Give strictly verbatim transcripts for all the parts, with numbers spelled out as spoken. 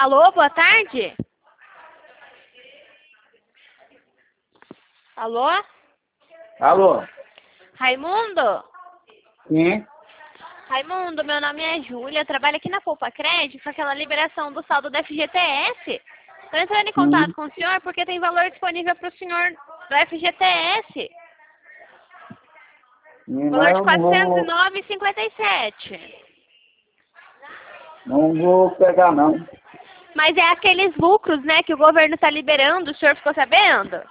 Alô, boa tarde? Alô? Alô? Raimundo? Sim? Raimundo, meu nome é Júlia, trabalho aqui na Poupa Crédito, com aquela liberação do saldo do F G T S. Estou entrando em contato Sim. com o senhor porque tem valor disponível para o senhor do F G T S. Sim, Valor mas de eu não quatrocentos e vou, nove vírgula cinquenta e sete. não vou pegar, não. Mas é aqueles lucros, né, que o governo está liberando, o senhor ficou sabendo?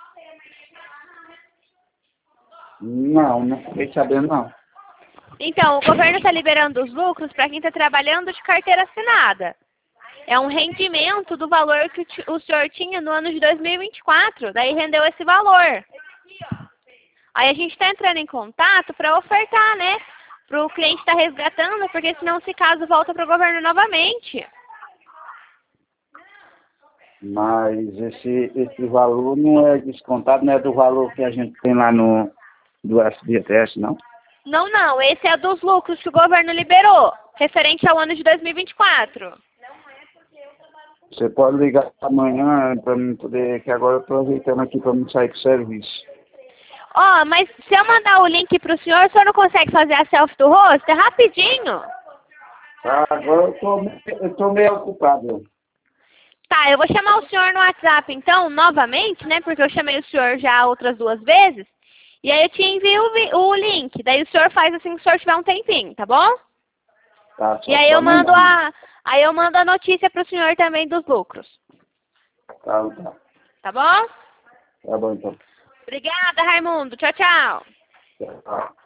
Não, não fiquei sabendo, não. Então, o governo está liberando os lucros para quem está trabalhando de carteira assinada. É um rendimento do valor que o ti- o senhor tinha no ano de dois mil e vinte e quatro, daí rendeu esse valor. Aí a gente está entrando em contato para ofertar, né, para o cliente estar resgatando, porque senão, se caso, volta para o governo novamente. Mas esse, esse valor não é descontado, não é do valor que a gente tem lá no do F G T S, não? Não, não, esse é dos lucros que o governo liberou, referente ao ano de dois mil e vinte e quatro. Você pode ligar amanhã para mim poder, que agora eu estou ajeitando aqui para me sair do serviço. Ó, mas se eu mandar o link para o senhor, o senhor não consegue fazer a selfie do rosto? É rapidinho. Tá, agora eu tô, eu tô meio ocupado. Tá, eu vou chamar o senhor no WhatsApp, então, novamente, né? Porque eu chamei o senhor já outras duas vezes. E aí eu te envio o, vi- o link. Daí o senhor faz assim que o senhor tiver um tempinho, tá bom? Tá, E só aí eu para mando mandar. a, aí eu mando a notícia pro senhor também dos lucros. Tá, tá. Tá bom? Tá bom, então. Obrigada, Raimundo. Tchau, tchau. Tá.